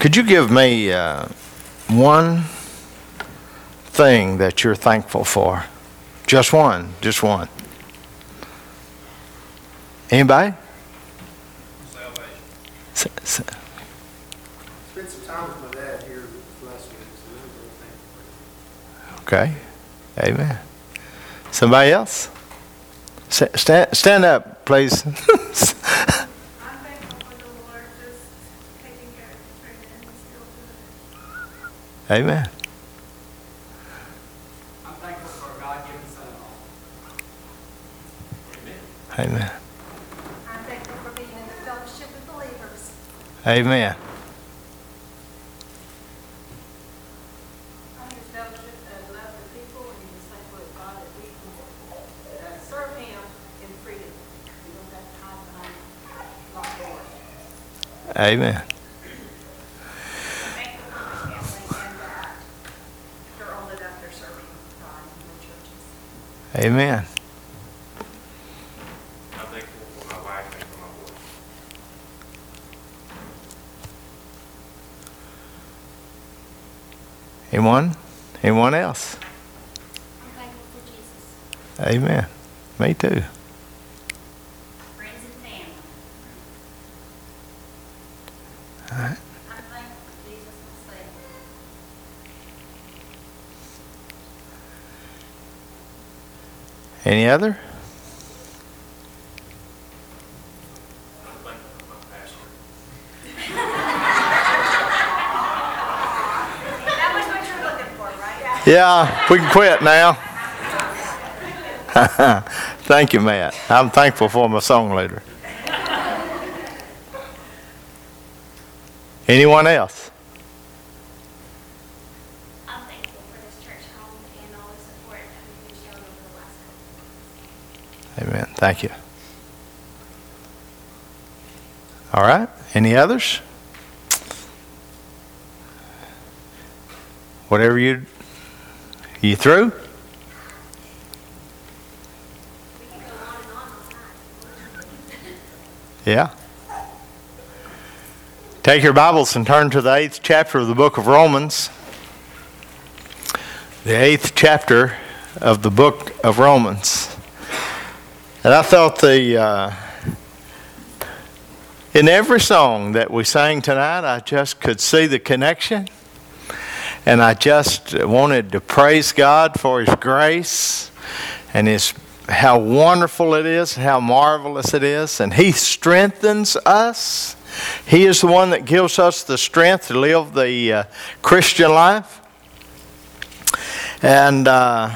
Could you give me one thing that you're thankful for? Just one. Just one. Anybody? Salvation. Spent some time with my dad here last week, so I'm really thankful. Okay. Amen. Somebody else? Stand up, please. I'm thankful for the Lord just taking care of Trina and still doing it. Amen. I'm thankful for a God-given son-in-law. Amen. I'm thankful for being in the fellowship of believers. Amen. I'm just fellowship and love the people, and just thankful to God that we can serve Him in freedom. We don't have to hide behind locked doors. Amen. Thankful for my family and that they're old enough, they're serving God in the churches. Amen. I'm thankful for my wife and for my boys. Anyone else? I'm thankful for Jesus, Amen. Me too. friends and family. All right. I'm thankful for Jesus, my Savior. Any other? I'm thankful for my pastor. That was what you're looking for, right? Yeah, we can quit now. Thank you, Matt. I'm thankful for my song leader. Anyone else? I'm thankful for this church home and all the support that we've been shown over the last couple of months. Amen. Thank you. All right. Any others? Whatever you through? We can go on and on all night. Yeah. Take your Bibles and turn to the 8th chapter of the book of Romans. The 8th chapter of the book of Romans. And I thought in every song that we sang tonight, I just could see the connection. And I just wanted to praise God for His grace and how wonderful it is, how marvelous it is. And He strengthens us. He is the one that gives us the strength to live the Christian life. And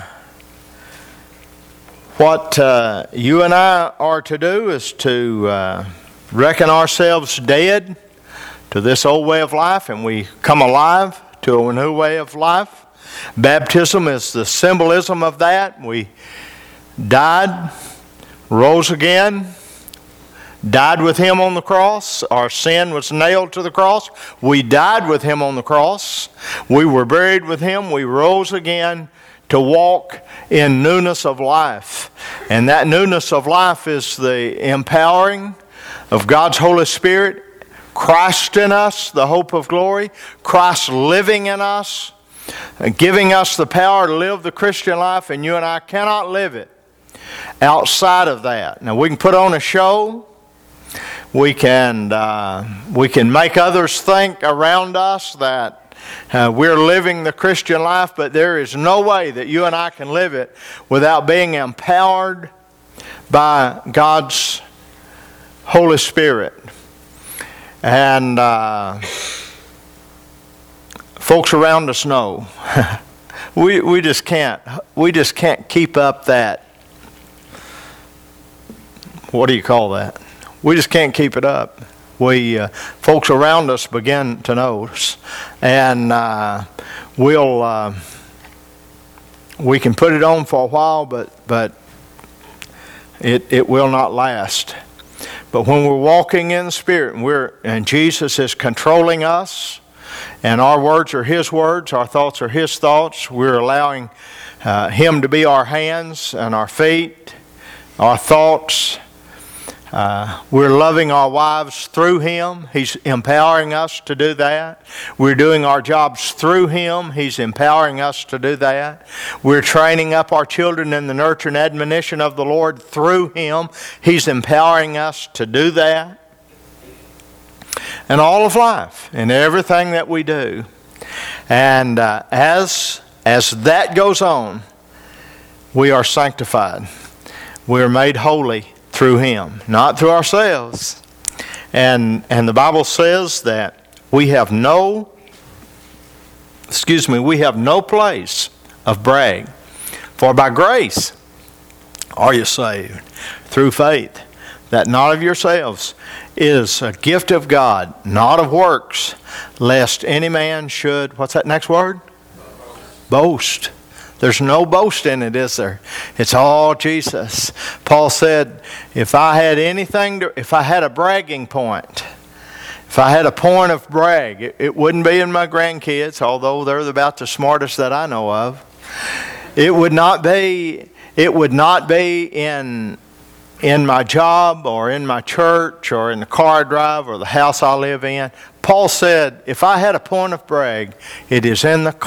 what you and I are to do is to reckon ourselves dead to this old way of life, and we come alive to a new way of life. Baptism is the symbolism of that. We died, rose again, died with Him on the cross. Our sin was nailed to the cross. We died with Him on the cross. We were buried with Him. We rose again to walk in newness of life. And that newness of life is the empowering of God's Holy Spirit, Christ in us, the hope of glory, Christ living in us, giving us the power to live the Christian life, and you and I cannot live it outside of that. Now, we can put on a show. We can make others think around us that we're living the Christian life, but there is no way that you and I can live it without being empowered by God's Holy Spirit. And folks around us know we just can't keep up that. What do you call that? We just can't keep it up. Folks around us begin to notice, and we can put it on for a while, but it will not last. But when we're walking in the Spirit and Jesus is controlling us, and our words are His words, our thoughts are His thoughts, we're allowing Him to be our hands and our feet, our thoughts. We're loving our wives through Him. He's empowering us to do that. We're doing our jobs through Him. He's empowering us to do that. We're training up our children in the nurture and admonition of the Lord through Him. He's empowering us to do that. And all of life, and everything that we do. And as that goes on, we are sanctified. We are made holy through Him, not through ourselves. And the Bible says that we have no place of brag. For by grace are you saved through faith, that not of yourselves is a gift of God, not of works, lest any man should, what's that next word? Boast. There's no boast in it, is there? It's all Jesus. Paul said, if I had a bragging point, if I had a point of brag, it wouldn't be in my grandkids, although they're about the smartest that I know of. It would not be in my job or in my church or in the car I drive or the house I live in. Paul said, if I had a point of brag, it is in the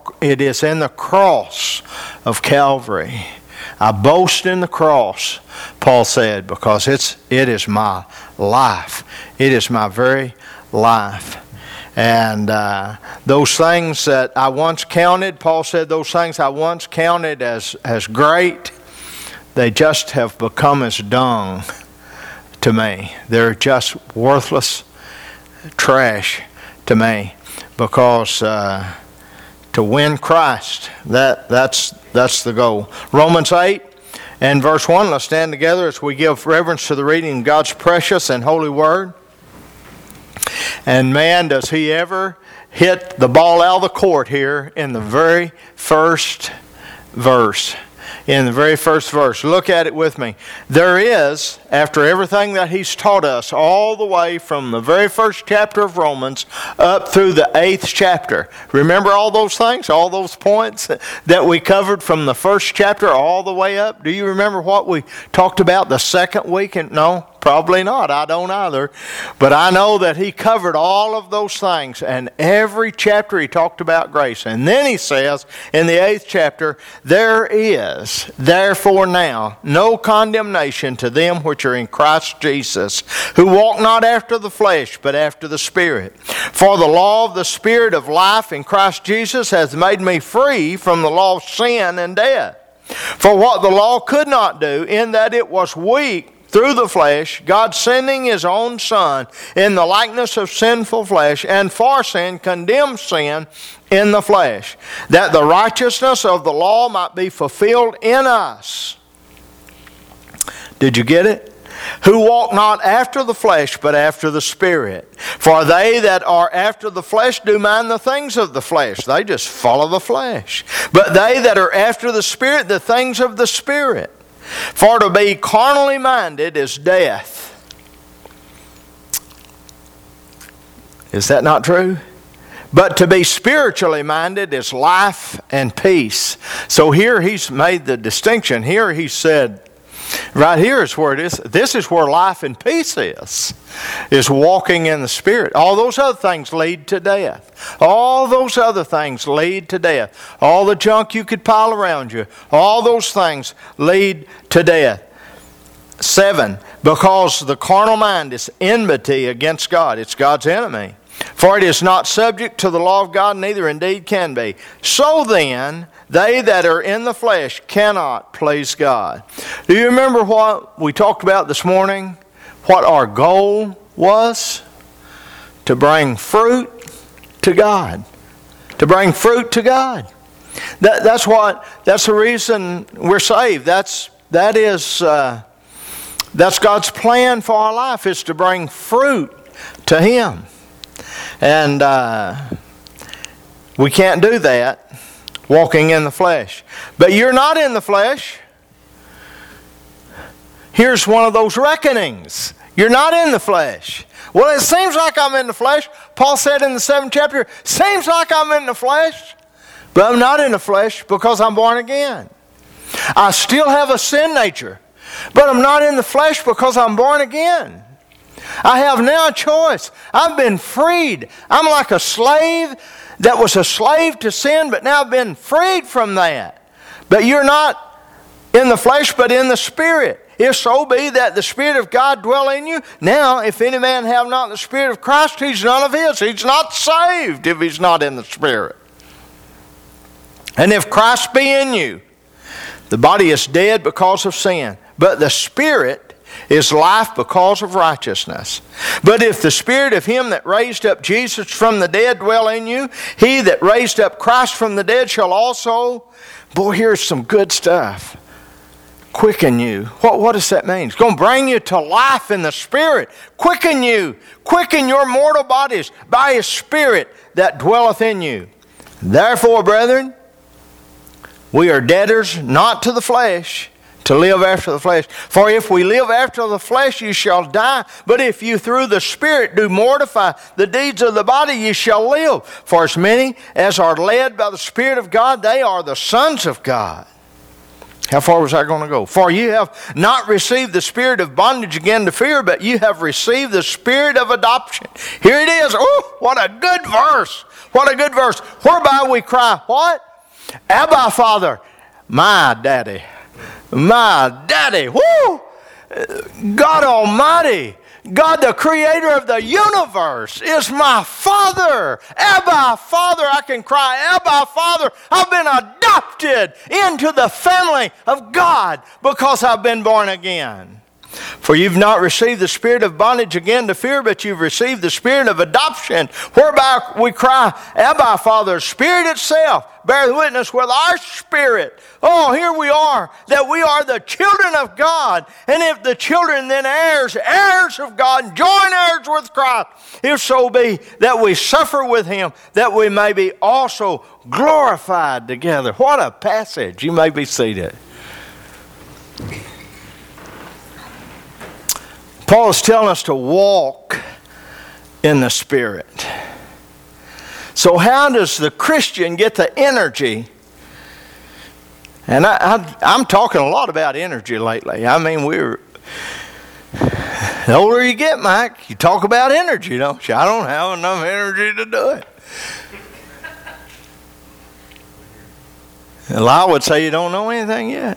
cross of Calvary. I boast in the cross, Paul said, because it is my life. It is my very life. And those things that I once counted, Paul said, those things I once counted as great, they just have become as dung to me. They're just worthless trash to me, because to win Christ, that's the goal. Romans 8 and verse 1, let's stand together as we give reverence to the reading of God's precious and holy word. And man, does he ever hit the ball out of the court here in the very first verse. In the very first verse. Look at it with me. There is, after everything that he's taught us, all the way from the very first chapter of Romans up through the 8th chapter. Remember all those things? All those points that we covered from the first chapter all the way up? Do you remember what we talked about the second week? No? Probably not. I don't either. But I know that he covered all of those things. And every chapter he talked about grace. And then he says in the 8th chapter, there is therefore now no condemnation to them which are in Christ Jesus, who walk not after the flesh, but after the Spirit. For the law of the Spirit of life in Christ Jesus hath made me free from the law of sin and death. For what the law could not do, in that it was weak through the flesh, God sending His own Son in the likeness of sinful flesh, and for sin condemned sin in the flesh, that the righteousness of the law might be fulfilled in us. Did you get it? Who walk not after the flesh, but after the Spirit. For they that are after the flesh do mind the things of the flesh. They just follow the flesh. But they that are after the Spirit, the things of the Spirit. For to be carnally minded is death. Is that not true? But to be spiritually minded is life and peace. So here he's made the distinction. Here he said, right here is where it is. This is where life and peace is walking in the Spirit. All those other things lead to death. All those other things lead to death. All the junk you could pile around you, all those things lead to death. 7, because the carnal mind is enmity against God. It's God's enemy. For it is not subject to the law of God, neither indeed can be. So then, they that are in the flesh cannot please God. Do you remember what we talked about this morning? What our goal was? To bring fruit to God. To bring fruit to God. That's the reason we're saved. That's God's plan for our life, is to bring fruit to Him. And we can't do that walking in the flesh. But you're not in the flesh. Here's one of those reckonings. You're not in the flesh. Well, it seems like I'm in the flesh. Paul said in the 7th chapter, seems like I'm in the flesh. But I'm not in the flesh because I'm born again. I still have a sin nature. But I'm not in the flesh because I'm born again. I have now a choice. I've been freed. I'm like a slave that was a slave to sin, but now I've been freed from that. But you're not in the flesh, but in the Spirit. If so be that the Spirit of God dwell in you. Now, if any man have not the Spirit of Christ, he's none of his. He's not saved if he's not in the Spirit. And if Christ be in you, the body is dead because of sin, but the Spirit is life because of righteousness. But if the Spirit of him that raised up Jesus from the dead dwell in you, he that raised up Christ from the dead shall also, boy, here's some good stuff, quicken you. What does that mean? It's going to bring you to life in the Spirit. Quicken you. Quicken your mortal bodies by his Spirit that dwelleth in you. Therefore, brethren, we are debtors not to the flesh, to live after the flesh. For if we live after the flesh, you shall die. But if you through the Spirit do mortify the deeds of the body, you shall live. For as many as are led by the Spirit of God, they are the sons of God. How far was I going to go? For you have not received the spirit of bondage again to fear, but you have received the spirit of adoption. Here it is. Oh, what a good verse. What a good verse. Whereby we cry, what? Abba, Father, my daddy. My daddy. Woo! God Almighty, God the creator of the universe is my Father. Abba, Father, I can cry, Abba, Father, I've been adopted into the family of God because I've been born again. For you've not received the spirit of bondage again to fear, but you've received the spirit of adoption, whereby we cry, Abba, Father. Spirit itself bears witness with our spirit. Oh, here we are, that we are the children of God. And if the children, then heirs, heirs of God, joint heirs with Christ, if so be that we suffer with him, that we may be also glorified together. What a passage. You may be seated. Paul is telling us to walk in the Spirit. So how does the Christian get the energy? And I'm talking a lot about energy lately. I mean, the older you get, Mike, you talk about energy, don't you? I don't have enough energy to do it. Well, I would say you don't know anything yet.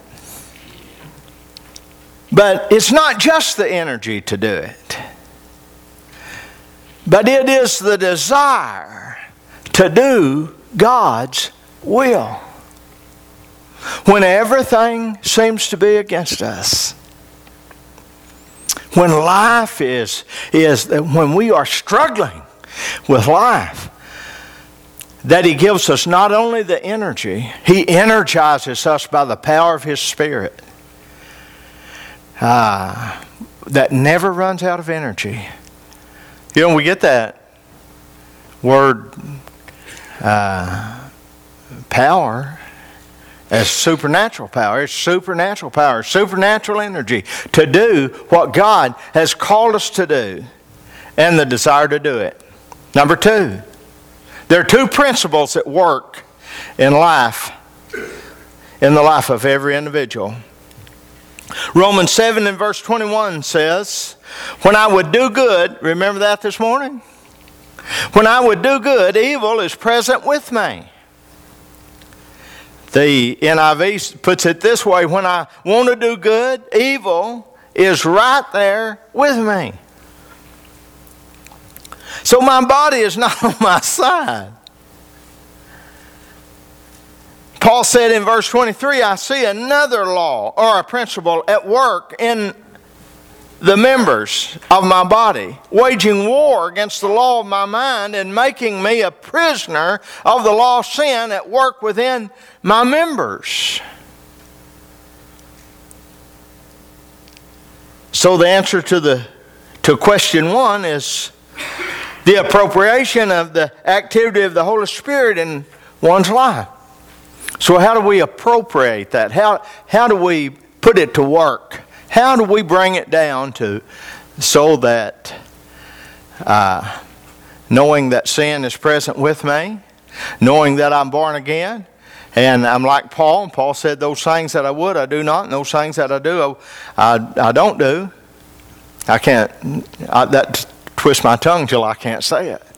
But it's not just the energy to do it, but it is the desire to do God's will when everything seems to be against us. When life is when we are struggling with life, that he gives us not only the energy, he energizes us by the power of his Spirit. That never runs out of energy. You know, we get that word power as supernatural power. It's supernatural power, supernatural energy to do what God has called us to do and the desire to do it. Number two, there are two principles at work in life, in the life of every individual. Romans 7 and verse 21 says, when I would do good, remember that this morning? When I would do good, evil is present with me. The NIV puts it this way, when I want to do good, evil is right there with me. So my body is not on my side. Paul said in verse 23, I see another law or a principle at work in the members of my body, waging war against the law of my mind and making me a prisoner of the law of sin at work within my members. So the answer to question one is the appropriation of the activity of the Holy Spirit in one's life. So how do we appropriate that? How do we put it to work? How do we bring it down to so that knowing that sin is present with me, knowing that I'm born again, And I'm like Paul, and Paul said, those things that I would, I do not, and those things that I do, I don't do. I can't, that twists my tongue till I can't say it.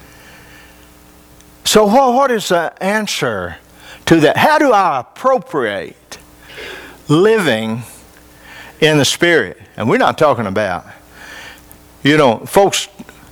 So what is the answer to that? How do I appropriate living in the Spirit? And we're not talking about, folks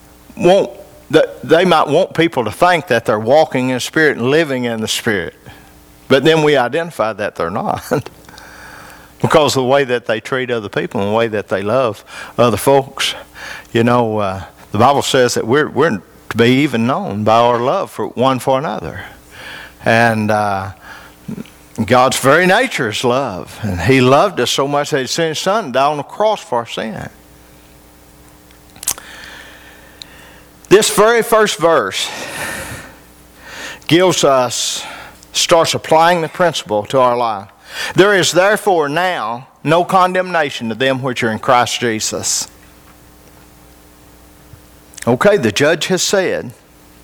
they might want people to think that they're walking in the Spirit and living in the Spirit. But then we identify that they're not. Because of the way that they treat other people and the way that they love other folks. The Bible says that we're to be even known by our love for one for another. And God's very nature is love. And He loved us so much that He sent His Son to die on the cross for our sin. This very first verse starts applying the principle to our life. There is therefore now no condemnation to them which are in Christ Jesus. Okay, the judge has said,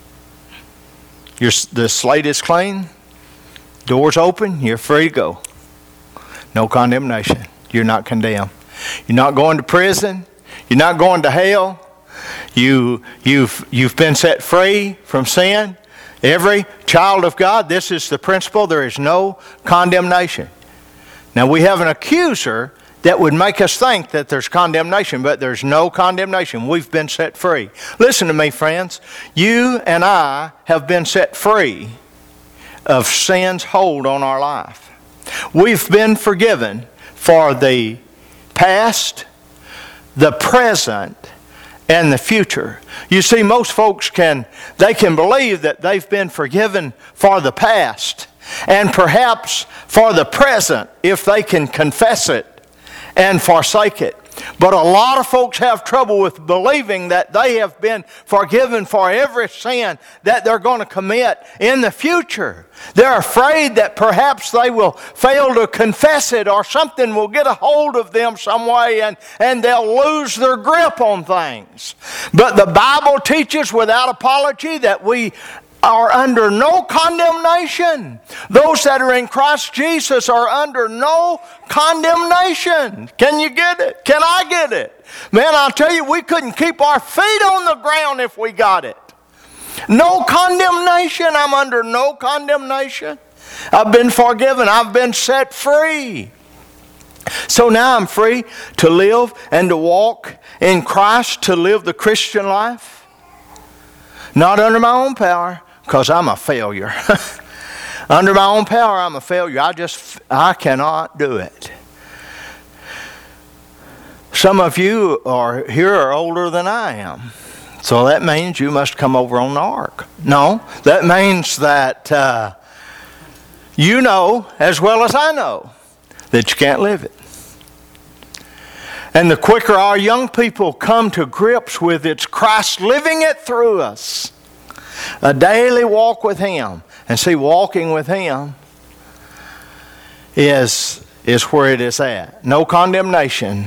the slate is clean, door's open, you're free to go. No condemnation. You're not condemned. You're not going to prison. You're not going to hell. You've been set free from sin. Every child of God, this is the principle, there is no condemnation. Now we have an accuser that would make us think that there's condemnation, but there's no condemnation. We've been set free. Listen to me, friends. You and I have been set free of sin's hold on our life. We've been forgiven for the past, the present, and the future. You see, most folks can believe that they've been forgiven for the past and perhaps for the present if they can confess it and forsake it. But a lot of folks have trouble with believing that they have been forgiven for every sin that they're going to commit in the future. They're afraid that perhaps they will fail to confess it or something will get a hold of them some way and they'll lose their grip on things. But the Bible teaches without apology that we are under no condemnation. Those that are in Christ Jesus are under no condemnation. Can you get it? Can I get it? Man, I'll tell you, we couldn't keep our feet on the ground if we got it. No condemnation. I'm under no condemnation. I've been forgiven. I've been set free. So now I'm free to live and to walk in Christ, to live the Christian life. Not under my own power, because I'm a failure. Under my own power, I'm a failure. I cannot do it. Some of you here are older than I am. So that means you must come over on the ark. No, that means that you know as well as I know that you can't live it. And the quicker our young people come to grips with it's Christ living it through us, a daily walk with Him. And see, walking with Him is where it is at. No condemnation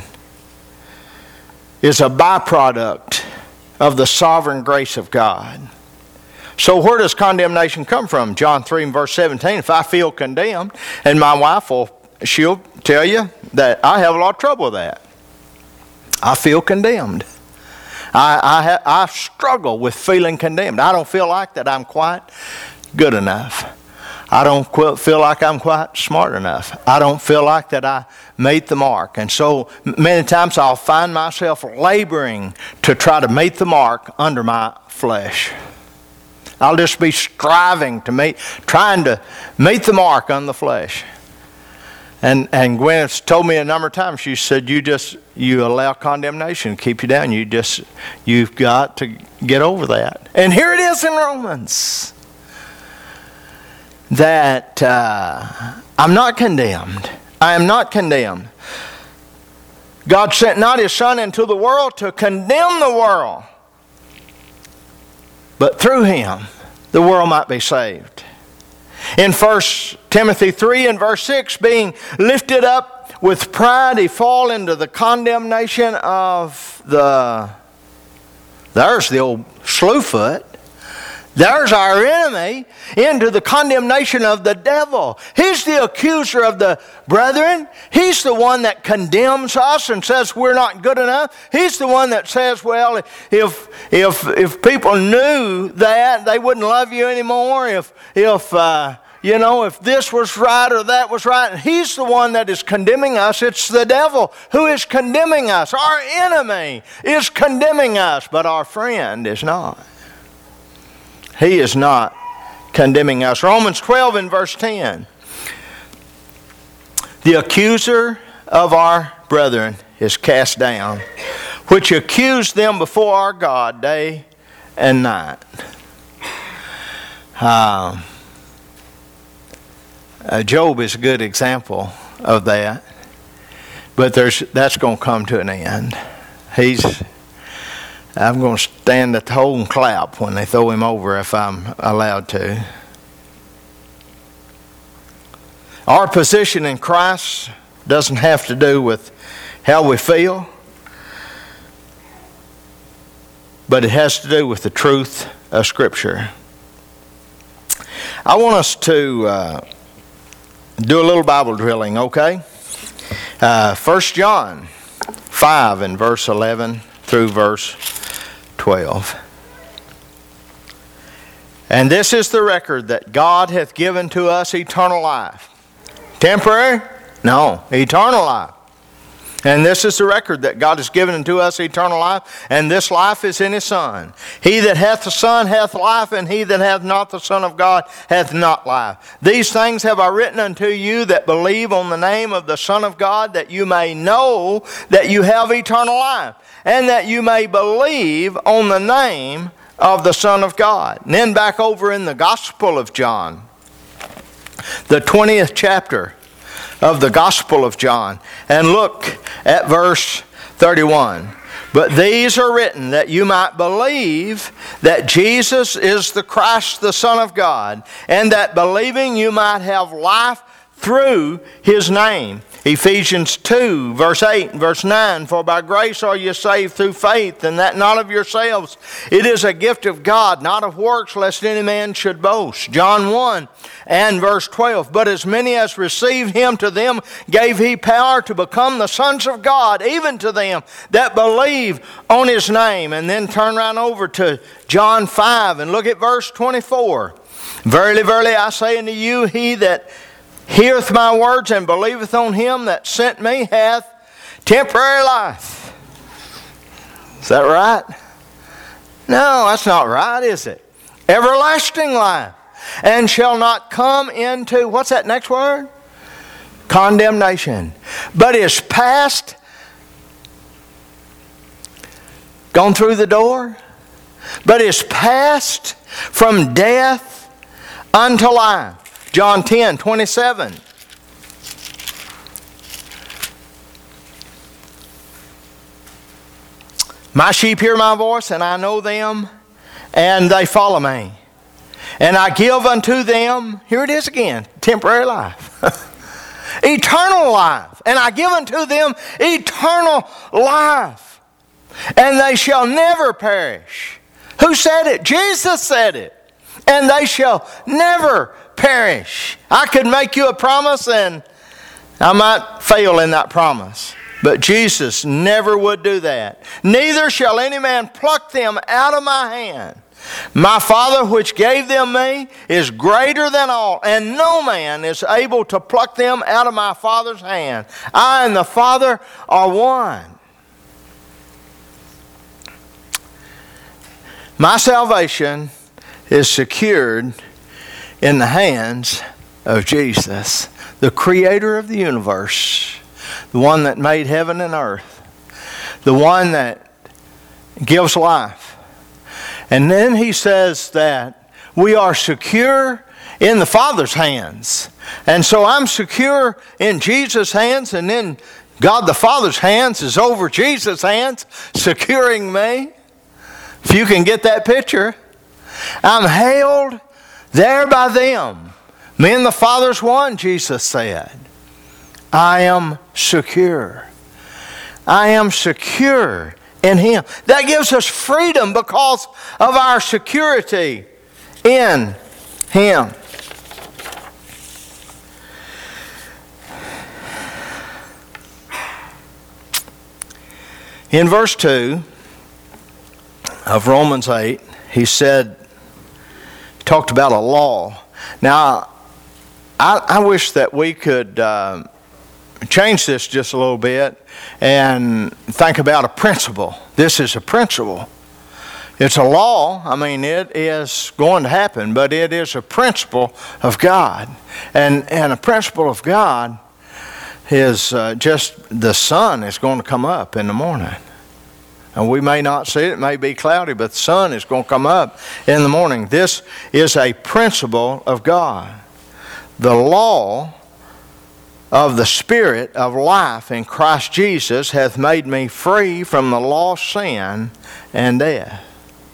is a byproduct of the sovereign grace of God. So where does condemnation come from? John 3 and verse 17, if I feel condemned, and my wife she'll tell you that I have a lot of trouble with that. I feel condemned. I struggle with feeling condemned. I don't feel like that I'm quite good enough. I don't feel like I'm quite smart enough. I don't feel like that I made the mark. And so many times I'll find myself laboring to try to meet the mark under my flesh. I'll just be trying to meet the mark on the flesh. And Gwen's told me a number of times, she said, you allow condemnation to keep you down. You've got to get over that. And here it is in Romans, that I'm not condemned. I am not condemned. God sent not His Son into the world to condemn the world, but through Him the world might be saved. In 1 Timothy 3 and verse 6, being lifted up with pride, he fall into the condemnation of there's the old slewfoot, There's our enemy into the condemnation of the devil. He's the accuser of the brethren. He's the one that condemns us and says we're not good enough. He's the one that says, well, if people knew that, they wouldn't love you anymore. If this was right or that was right. He's the one that is condemning us. It's the devil who is condemning us. Our enemy is condemning us, but our friend is not. He is not condemning us. Romans 12 and verse 10. The accuser of our brethren is cast down, which accused them before our God day and night. Job is a good example of that. But that's going to come to an end. I'm going to stand at the hole and clap when they throw him over if I'm allowed to. Our position in Christ doesn't have to do with how we feel, but it has to do with the truth of Scripture. I want us to do a little Bible drilling, okay? 1 John 5 and verse 11 through verse 12. And this is the record that God hath given to us eternal life. Temporary? No, eternal life. And this is the record that God has given unto us eternal life, and this life is in His Son. He that hath the Son hath life, and he that hath not the Son of God hath not life. These things have I written unto you that believe on the name of the Son of God, that you may know that you have eternal life, and that you may believe on the name of the Son of God. And then back over in the Gospel of John, the 20th chapter of the Gospel of John, and look at verse 31. But these are written that you might believe that Jesus is the Christ, the Son of God, and that believing you might have life through His name. Ephesians 2, verse 8 and verse 9, for by grace are you saved through faith, and that not of yourselves. It is a gift of God, not of works, lest any man should boast. John 1 and verse 12, but as many as received Him, to them gave He power to become the sons of God, even to them that believe on His name. And then turn right over to John 5 and look at verse 24. Verily, verily, I say unto you, he that heareth my words and believeth on Him that sent me hath temporary life. Is that right? No, that's not right, is it? Everlasting life. And shall not come into, what's that next word? Condemnation. But is passed, gone through the door, but is passed from death unto life. John 10, 27. My sheep hear my voice, and I know them, and they follow me. And I give unto them, here it is again, temporary life. Eternal life. And I give unto them eternal life. And they shall never perish. Who said it? Jesus said it. And they shall never perish. I could make you a promise and I might fail in that promise. But Jesus never would do that. Neither shall any man pluck them out of my hand. My Father which gave them me is greater than all, and no man is able to pluck them out of my Father's hand. I and the Father are one. My salvation is secured in the hands of Jesus, the Creator of the universe, the one that made heaven and earth, the one that gives life. And then he says that we are secure in the Father's hands. And so I'm secure in Jesus' hands, and then God the Father's hands is over Jesus' hands, securing me. If you can get that picture. I'm held there by them. Me and the Father's one, Jesus said. I am secure. I am secure in Him. That gives us freedom because of our security in Him. In verse 2 of Romans 8, he talked about a law. Now, I wish that we could change this just a little bit and think about a principle. This is a principle. It's a law. I mean, it is going to happen, but it is a principle of God. And a principle of God is just the sun is going to come up in the morning. And we may not see it may be cloudy, but the sun is going to come up in the morning. This is a principle of God. The law of the Spirit of life in Christ Jesus hath made me free from the law of sin and death.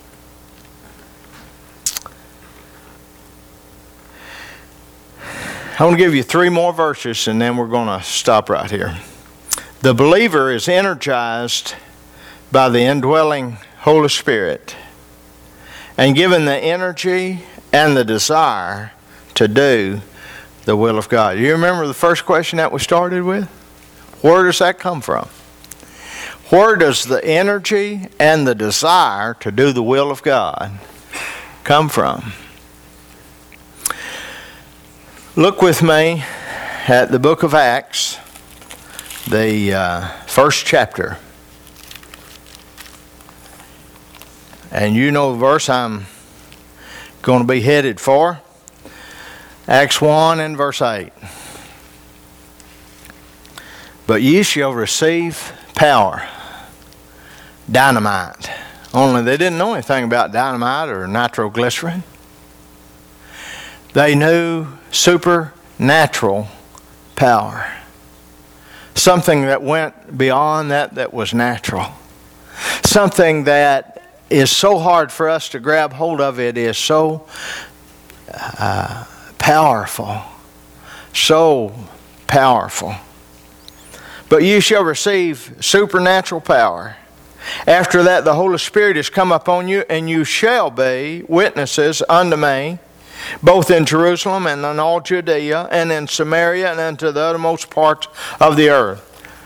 I want to give you 3 more verses and then we're going to stop right here. The believer is energized by the indwelling Holy Spirit and given the energy and the desire to do the will of God. You remember the first question that we started with? Where does that come from? Where does the energy and the desire to do the will of God come from? Look with me at the book of Acts, the first chapter. And you know the verse I'm going to be headed for. Acts 1 and verse 8. But ye shall receive power. Dynamite. Only they didn't know anything about dynamite or nitroglycerin. They knew supernatural power. Something that went beyond that was natural. Something that is so hard for us to grab hold of. It is so powerful. So powerful. But you shall receive supernatural power. After that the Holy Spirit is come upon you, and you shall be witnesses unto me, both in Jerusalem and in all Judea and in Samaria and unto the uttermost parts of the earth.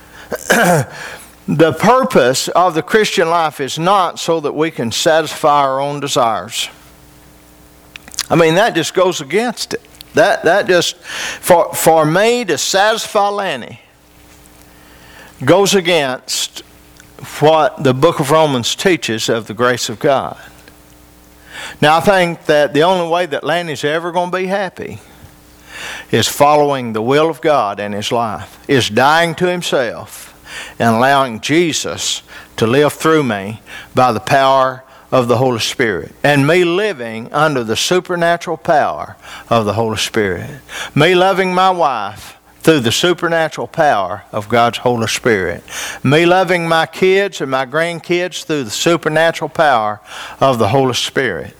The purpose of the Christian life is not so that we can satisfy our own desires. I mean, that just goes against it. That just, for me to satisfy Lanny, goes against what the book of Romans teaches of the grace of God. Now, I think that the only way that Lanny's ever going to be happy is following the will of God in his life, is dying to himself and allowing Jesus to live through me by the power of the Holy Spirit. And me living under the supernatural power of the Holy Spirit. Me loving my wife through the supernatural power of God's Holy Spirit. Me loving my kids and my grandkids through the supernatural power of the Holy Spirit.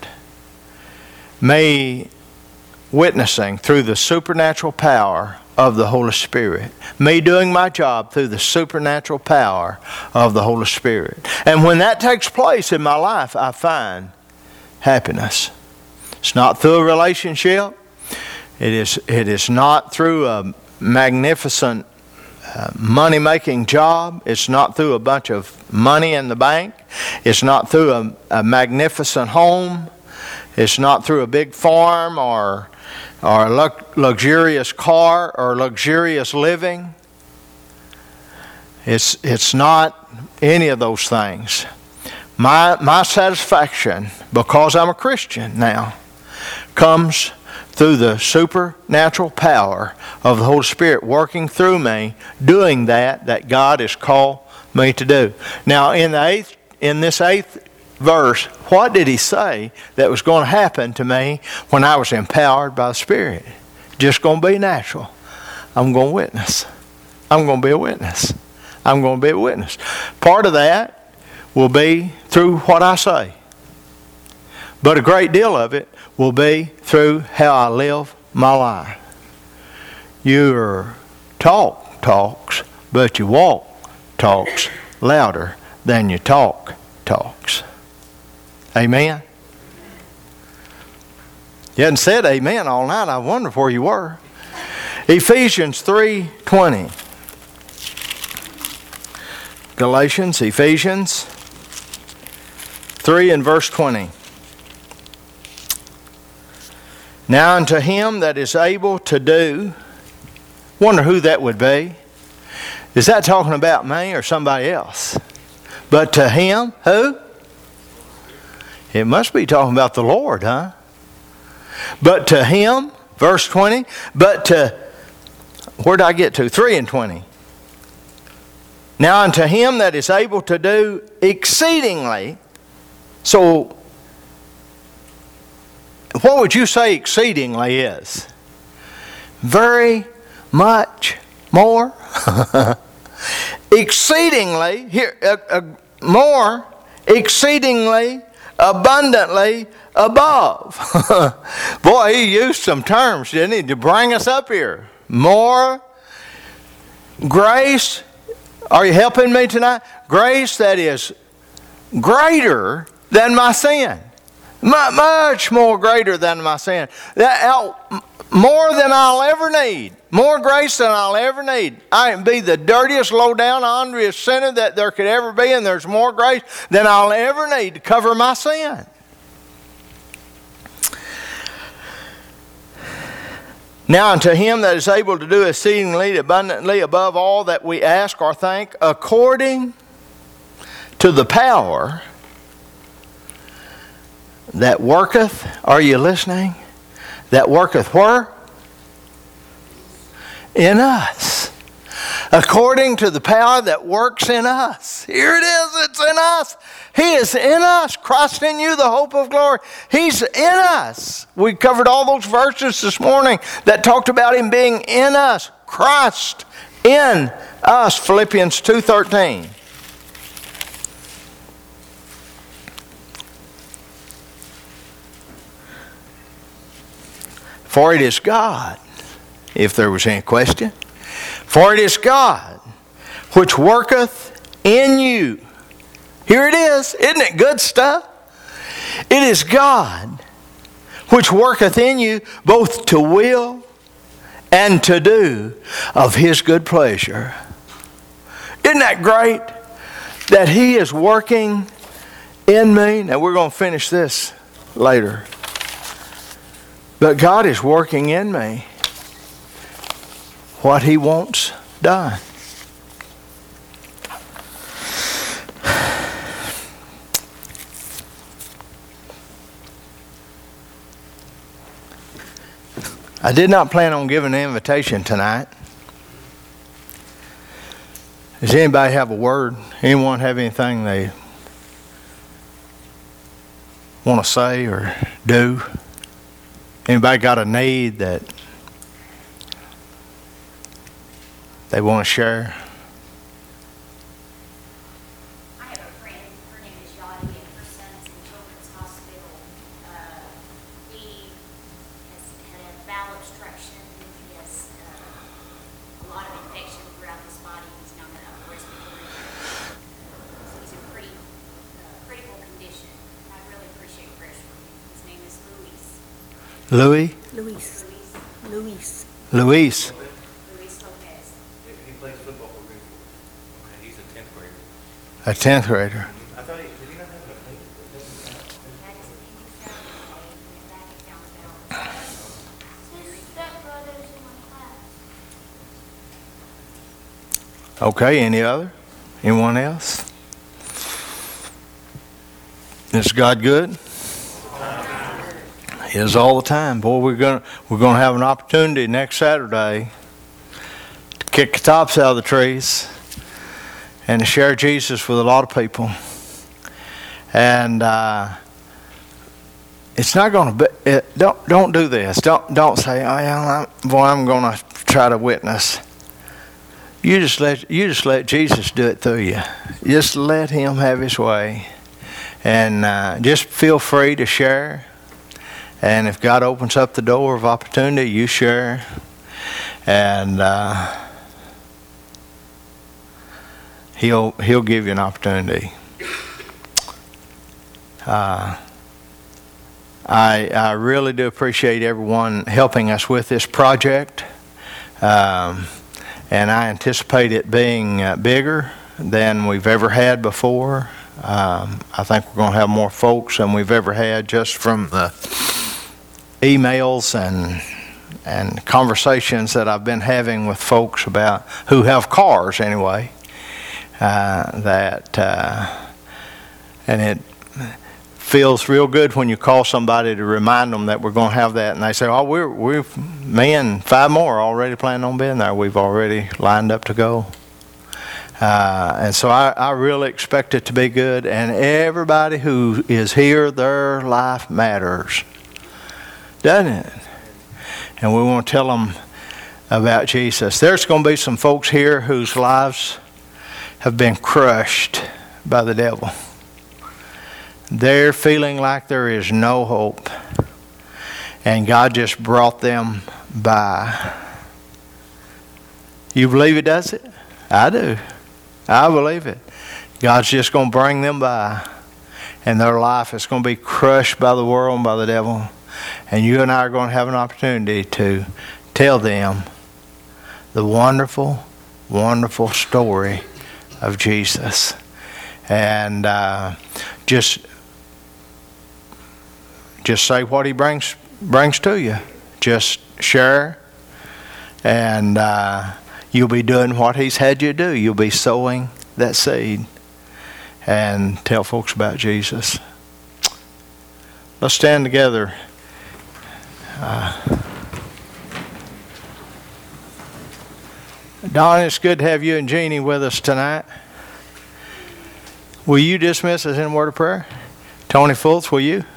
Me witnessing through the supernatural power of the Holy Spirit. Me doing my job through the supernatural power of the Holy Spirit. And when that takes place in my life, I find happiness. It's not through a relationship. It is not through a magnificent money-making job. It's not through a bunch of money in the bank. It's not through a magnificent home. It's not through a big farm or a luxurious car or luxurious living. It's not any of those things. My satisfaction, because I'm a Christian now, comes through the supernatural power of the Holy Spirit working through me, doing that God has called me to do. Now, in this eighth verse, what did he say that was going to happen to me when I was empowered by the Spirit? Just going to be natural. I'm going to witness. I'm going to be a witness. I'm going to be a witness. Part of that will be through what I say. But a great deal of it will be through how I live my life. Your talk talks, but your walk talks louder than your talk talks. Amen? You hadn't said amen all night. I wondered where you were. Ephesians 3:20. Ephesians 3 and verse 20. Now unto him that is able to do, wonder who that would be. Is that talking about me or somebody else? But to him, who? It must be talking about the Lord, huh? But to him, verse 20, but to, where did I get to? 3 and 20. Now unto him that is able to do exceedingly. So, what would you say exceedingly is? Very much more. Exceedingly, here, more, exceedingly, abundantly, above. Boy, he used some terms, didn't he, to bring us up here. More, grace, are you helping me tonight? Grace that is greater than my sin. Much more greater than my sin. More than I'll ever need. More grace than I'll ever need. I can be the dirtiest, low-down, hungriest sinner that there could ever be, and there's more grace than I'll ever need to cover my sin. Now unto him that is able to do exceedingly abundantly above all that we ask or think, according to the power that worketh, are you listening? That worketh where? In us. According to the power that works in us. Here it is, it's in us. He is in us. Christ in you, the hope of glory. He's in us. We covered all those verses this morning that talked about him being in us. Christ in us. Philippians 2:13. For it is God, if there was any question, for it is God which worketh in you. Here it is. Isn't it good stuff? It is God which worketh in you both to will and to do of his good pleasure. Isn't that great? That he is working in me. Now we're going to finish this later. But God is working in me what he wants done. I did not plan on giving an invitation tonight. Does anybody have a word? Anyone have anything they want to say or do? Anybody got a need that they want to share? I have a friend, her name is Yadi, and her son's in Children's Hospital. He has had a bowel obstruction. He has a lot of infection throughout his body. He's now got upper respiratory. So he's in pretty critical condition. I really appreciate prayers for him. His name is Luis. Louis? Luis. Luis. Luis Lopez. He plays football for Greenville. Okay, he's a 10th grader. A 10th grader. I thought did he not have an opinion? He had his appendix out and went back and found the bowel. His stepbrother's in my class. Okay, any other? Anyone else? Is God good? He is all the time. Boy, we're gonna have an opportunity next Saturday to kick the tops out of the trees and to share Jesus with a lot of people. And it's not going to be. Don't do this. Don't say, "Oh yeah, I'm going to try to witness." You just let Jesus do it through you. Just let him have his way, and just feel free to share. And if God opens up the door of opportunity, you share. And He'll give you an opportunity. I really do appreciate everyone helping us with this project. And I anticipate it being bigger than we've ever had before. I think we're going to have more folks than we've ever had just from the emails and conversations that I've been having with folks about who have cars anyway. And it feels real good when you call somebody to remind them that we're going to have that, and they say, "Oh, me and 5 more are already planning on being there. We've already lined up to go." And so I really expect it to be good. And everybody who is here, their life matters, doesn't it? And we want to tell them about Jesus. There's going to be some folks here whose lives have been crushed by the devil. They're feeling like there is no hope. And God just brought them by. You believe He does it? I do. I believe it. God's just going to bring them by. And their life is going to be crushed by the world and by the devil. And you and I are going to have an opportunity to tell them the wonderful, wonderful story of Jesus. And just say what He brings to you. Just share, and you'll be doing what He's had you do. You'll be sowing that seed and tell folks about Jesus. Let's stand together. Don, it's good to have you and Jeannie with us tonight. Will you dismiss us in a word of prayer? Tony Fultz, will you?